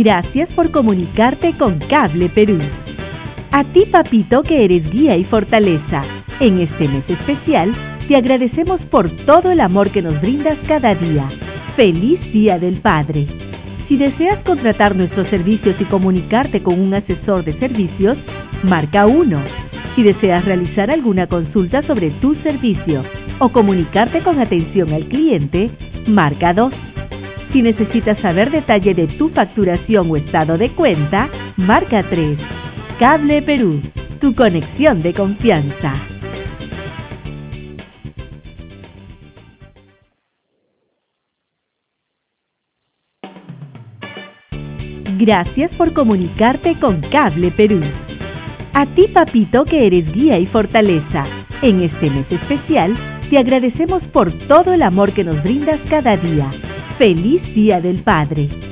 Gracias por comunicarte con Cable Perú. A ti, papito, que eres guía y fortaleza, en este mes especial, te agradecemos por todo el amor que nos brindas cada día. ¡Feliz Día del Padre! Si deseas contratar nuestros servicios y comunicarte con un asesor de servicios, marca 1. Si deseas realizar alguna consulta sobre tu servicio o comunicarte con atención al cliente, marca 2. Si necesitas saber detalle de tu facturación o estado de cuenta, marca 3. Cable Perú, tu conexión de confianza. Gracias por comunicarte con Cable Perú. A ti, papito, que eres guía y fortaleza, en este mes especial, te agradecemos por todo el amor que nos brindas cada día. ¡Feliz Día del Padre!